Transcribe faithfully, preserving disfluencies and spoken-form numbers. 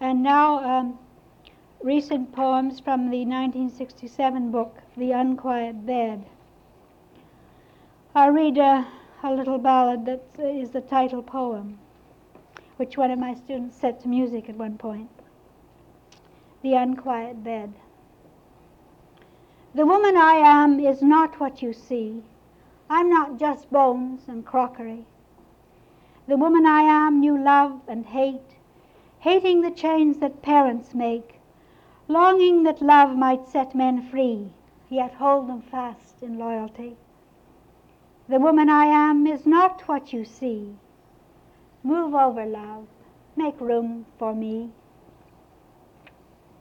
And now, um, recent poems from the nineteen sixty-seven book, The Unquiet Bed. I'll read a, a little ballad that is the title poem, which one of my students set to music at one point. The Unquiet Bed. The woman I am is not what you see. I'm not just bones and crockery. The woman I am knew love and hate, hating the chains that parents make, longing that love might set men free, yet hold them fast in loyalty. The woman I am is not what you see. Move over, love. Make room for me.